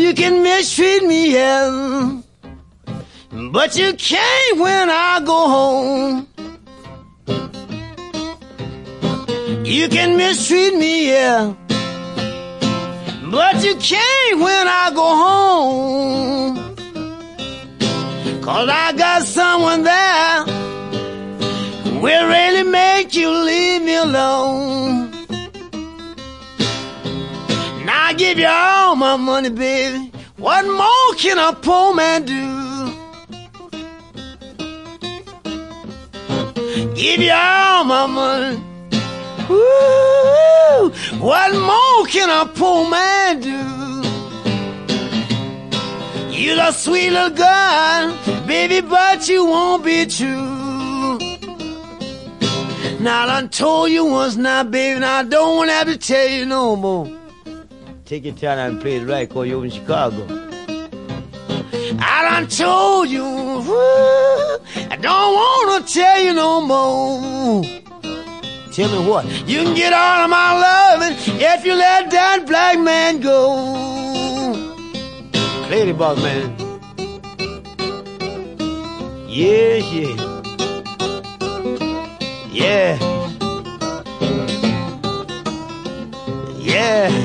you can mistreat me, yeah, but you can't when I go home. You can mistreat me, yeah, but you can't when I go home. 'Cause I got someone there will really make you leave me alone. Now I give you all my money, baby. What more can a poor man do? Give you all my money. Woo! What more can a poor man do? You're a sweet little girl, baby, but you won't be true. Now I done told you once now, baby, now I don't want to have to tell you no more. Take your time and play it right, cause you're in Chicago. I done told you, woo, I don't want to tell you no more. Tell me what? You can get all of my loving if you let that black man go. Play the boss, man. Yeah, yeah. Yeah. Yeah.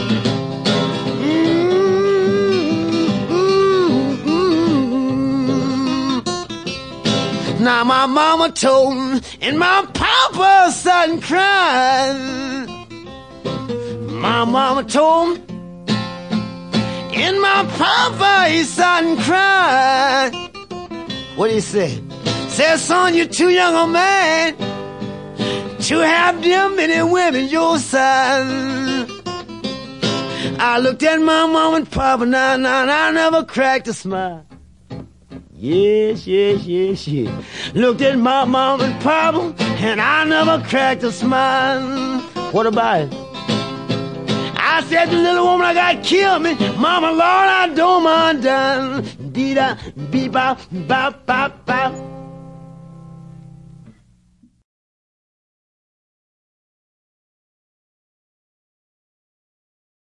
Now my mama told me, and my papa started crying. My mama told me, and my papa, he started crying. What did he say? Said, son, you're too young a man to have them many women your size. I looked at my mom and papa, now, I never cracked a smile. Yes, yes, yes, yes. Looked at my mom and papa, and I never cracked a smile. What about it? I said, the little woman I got killed me. Mama, Lord, I don't mind dying. Dee-da, bee-bop, bop, bop, bop.